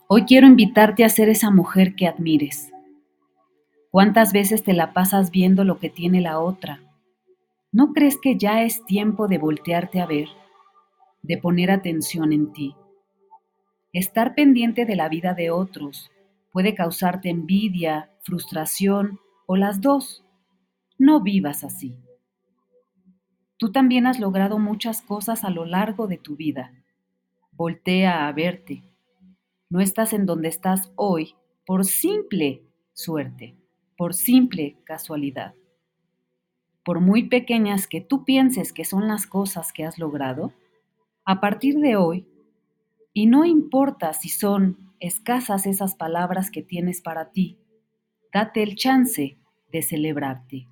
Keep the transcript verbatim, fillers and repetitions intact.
Hoy quiero invitarte a ser esa mujer que admires. ¿Cuántas veces te la pasas viendo lo que tiene la otra? ¿No crees que ya es tiempo de voltearte a ver, de poner atención en ti? Estar pendiente de la vida de otros puede causarte envidia, frustración o las dos. No vivas así. Tú también has logrado muchas cosas a lo largo de tu vida. Voltea a verte. No estás en donde estás hoy por simple suerte, por simple casualidad. Por muy pequeñas que tú pienses que son las cosas que has logrado, a partir de hoy, y no importa si son escasas esas palabras que tienes para ti, date el chance de celebrarte.